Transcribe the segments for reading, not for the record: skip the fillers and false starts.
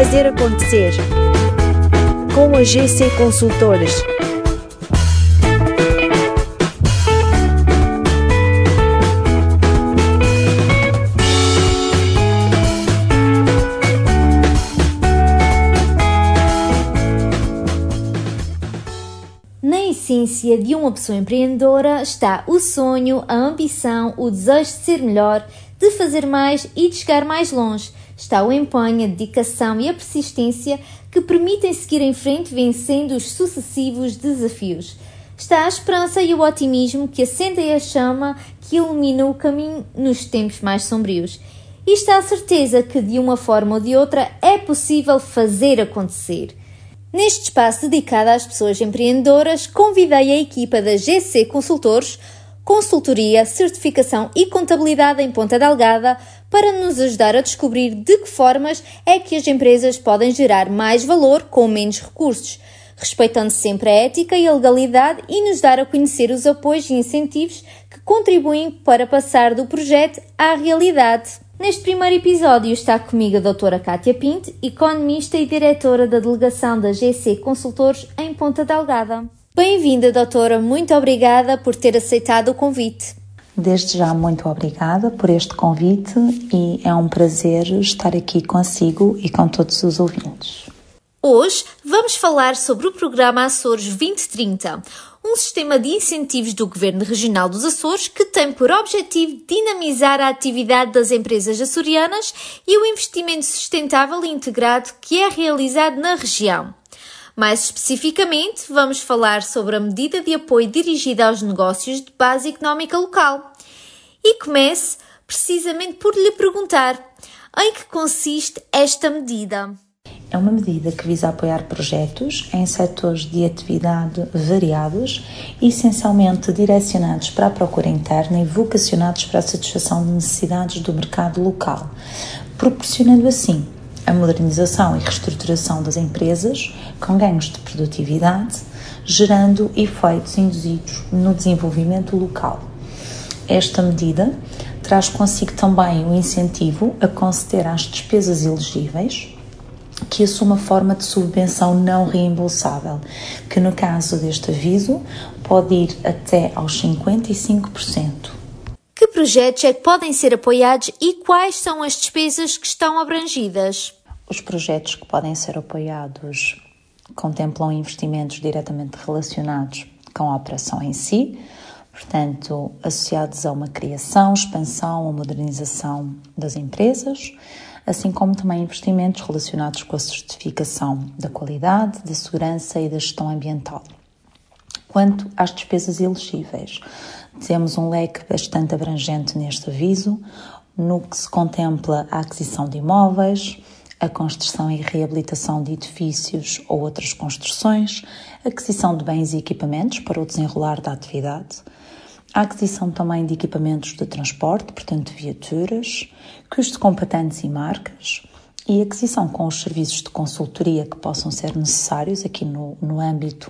fazer acontecer. Com a GC Consultores. Na essência de uma pessoa empreendedora está o sonho, a ambição, o desejo de ser melhor, de fazer mais e de chegar mais longe. Está o empenho, a dedicação e a persistência que permitem seguir em frente vencendo os sucessivos desafios. Está a esperança e o otimismo que acendem a chama que ilumina o caminho nos tempos mais sombrios. E está a certeza que de uma forma ou de outra é possível fazer acontecer. Neste espaço dedicado às pessoas empreendedoras, convidei a equipa da GC Consultores, Consultoria, Certificação e Contabilidade em Ponta Delgada para nos ajudar a descobrir de que formas é que as empresas podem gerar mais valor com menos recursos, respeitando sempre a ética e a legalidade e nos dar a conhecer os apoios e incentivos que contribuem para passar do projeto à realidade. Neste primeiro episódio está comigo a doutora Cátia Pinto, economista e diretora da delegação da GC Consultores em Ponta Delgada. Bem-vinda, doutora. Muito obrigada por ter aceitado o convite. Desde já, muito obrigada por este convite e é um prazer estar aqui consigo e com todos os ouvintes. Hoje vamos falar sobre o programa Açores 2030, um sistema de incentivos do Governo Regional dos Açores que tem por objetivo dinamizar a atividade das empresas açorianas e o investimento sustentável e integrado que é realizado na região. Mais especificamente, vamos falar sobre a medida de apoio dirigida aos negócios de base económica local. E começo precisamente por lhe perguntar em que consiste esta medida. É uma medida que visa apoiar projetos em setores de atividade variados, essencialmente direcionados para a procura interna e vocacionados para a satisfação de necessidades do mercado local, proporcionando assim a modernização e reestruturação das empresas com ganhos de produtividade, gerando efeitos induzidos no desenvolvimento local. Esta medida traz consigo também o incentivo a conceder às despesas elegíveis que assuma forma de subvenção não reembolsável, que no caso deste aviso pode ir até aos 55%. Que projetos é que podem ser apoiados e quais são as despesas que estão abrangidas? Os projetos que podem ser apoiados contemplam investimentos diretamente relacionados com a operação em si, portanto, associados a uma criação, expansão ou modernização das empresas, assim como também investimentos relacionados com a certificação da qualidade, da segurança e da gestão ambiental. Quanto às despesas elegíveis, temos um leque bastante abrangente neste aviso, no que se contempla a aquisição de imóveis, a construção e reabilitação de edifícios ou outras construções, a aquisição de bens e equipamentos para o desenrolar da atividade, a aquisição também de equipamentos de transporte, portanto viaturas, custos com patentes e marcas e aquisição com os serviços de consultoria que possam ser necessários aqui no âmbito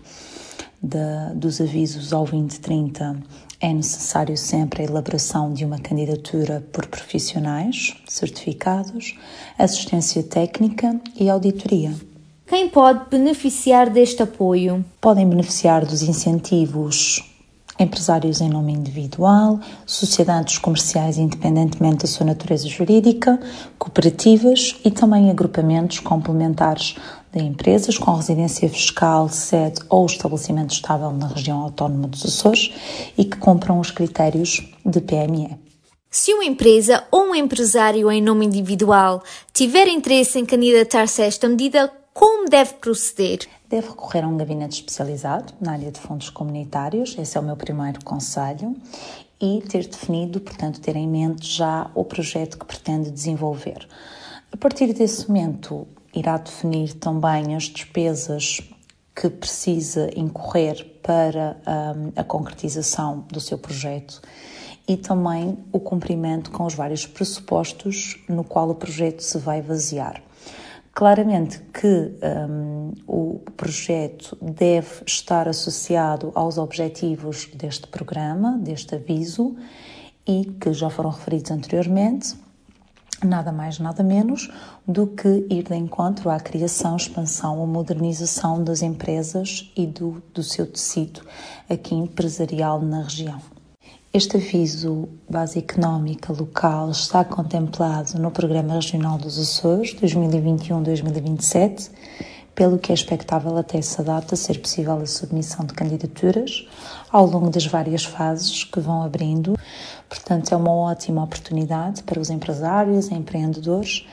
dos avisos ao 2030. É necessário sempre a elaboração de uma candidatura por profissionais certificados, assistência técnica e auditoria. Quem pode beneficiar deste apoio? Podem beneficiar dos incentivos empresários em nome individual, sociedades comerciais independentemente da sua natureza jurídica, cooperativas e também agrupamentos complementares de empresas com residência fiscal, sede ou estabelecimento estável na região autónoma dos Açores e que cumpram os critérios de PME. Se uma empresa ou um empresário em nome individual tiver interesse em candidatar-se a esta medida, como deve proceder? Deve recorrer a um gabinete especializado na área de fundos comunitários, esse é o meu primeiro conselho, e ter definido, portanto, ter em mente já o projeto que pretende desenvolver. A partir desse momento, irá definir também as despesas que precisa incorrer para a concretização do seu projeto e também o cumprimento com os vários pressupostos no qual o projeto se vai basear. Claramente que o projeto deve estar associado aos objetivos deste programa, deste aviso, e que já foram referidos anteriormente, nada mais, nada menos do que ir de encontro à criação, expansão ou modernização das empresas e do seu tecido aqui empresarial na região. Este aviso base económica local está contemplado no Programa Regional dos Açores 2021-2027, pelo que é expectável até essa data ser possível a submissão de candidaturas ao longo das várias fases que vão abrindo. Portanto, é uma ótima oportunidade para os empresários e empreendedores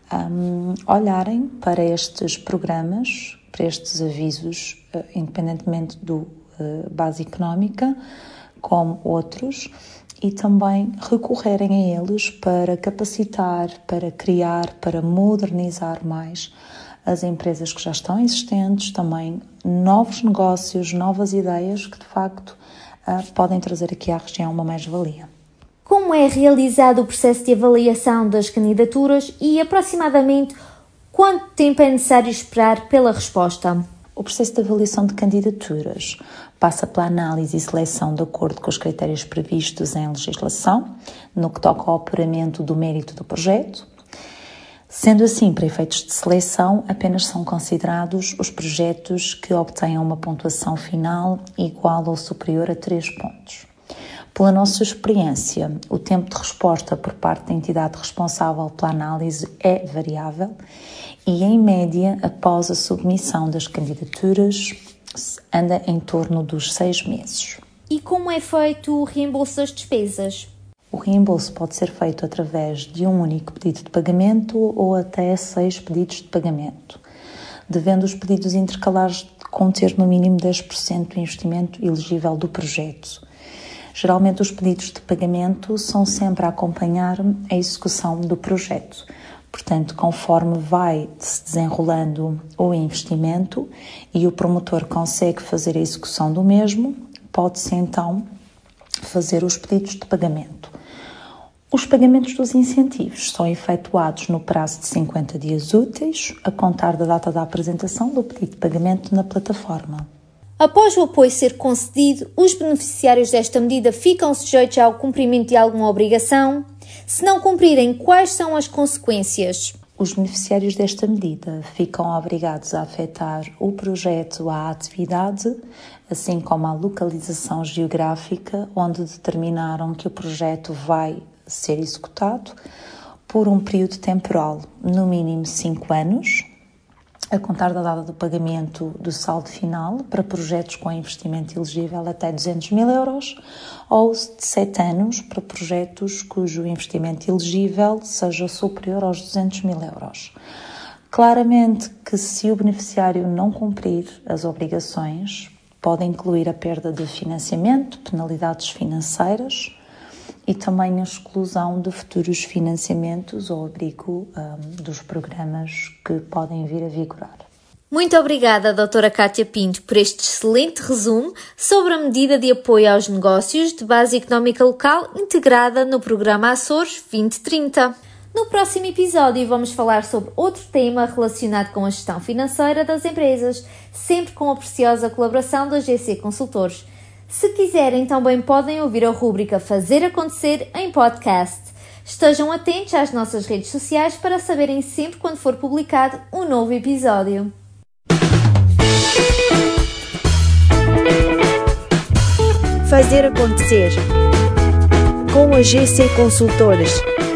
olharem para estes programas, para estes avisos, independentemente do base económica, como outros, e também recorrerem a eles para capacitar, para criar, para modernizar mais as empresas que já estão existentes, também novos negócios, novas ideias que de facto podem trazer aqui à região uma mais-valia. Como é realizado o processo de avaliação das candidaturas e aproximadamente quanto tempo é necessário esperar pela resposta? O processo de avaliação de candidaturas passa pela análise e seleção de acordo com os critérios previstos em legislação, no que toca ao apuramento do mérito do projeto. Sendo assim, para efeitos de seleção, apenas são considerados os projetos que obtenham uma pontuação final igual ou superior a 3 pontos. Pela nossa experiência, o tempo de resposta por parte da entidade responsável pela análise é variável e, em média, após a submissão das candidaturas, anda em torno dos 6 meses. E como é feito o reembolso das despesas? O reembolso pode ser feito através de um único pedido de pagamento ou até 6 pedidos de pagamento, devendo os pedidos intercalares conter no mínimo 10% do investimento elegível do projeto. Geralmente os pedidos de pagamento são sempre a acompanhar a execução do projeto. Portanto, conforme vai se desenrolando o investimento e o promotor consegue fazer a execução do mesmo, pode-se então fazer os pedidos de pagamento. Os pagamentos dos incentivos são efetuados no prazo de 50 dias úteis, a contar da data da apresentação do pedido de pagamento na plataforma. Após o apoio ser concedido, os beneficiários desta medida ficam sujeitos ao cumprimento de alguma obrigação? Se não cumprirem, quais são as consequências? Os beneficiários desta medida ficam obrigados a afetar o projeto à atividade, assim como à localização geográfica onde determinaram que o projeto vai ser executado, por um período temporal, no mínimo 5 anos, a contar da data do pagamento do saldo final para projetos com investimento elegível até 200 mil euros ou de 7 anos para projetos cujo investimento elegível seja superior aos 200 mil euros. Claramente que se o beneficiário não cumprir as obrigações, pode incluir a perda de financiamento, penalidades financeiras e também a exclusão de futuros financiamentos ou abrigo dos programas que podem vir a vigorar. Muito obrigada, Dra. Cátia Pinto, por este excelente resumo sobre a medida de apoio aos negócios de base económica local integrada no Programa Açores 2030. No próximo episódio vamos falar sobre outro tema relacionado com a gestão financeira das empresas, sempre com a preciosa colaboração da GC Consultores. Se quiserem, também podem ouvir a rúbrica Fazer Acontecer em podcast. Estejam atentos às nossas redes sociais para saberem sempre quando for publicado um novo episódio. Fazer Acontecer com a GC Consultores.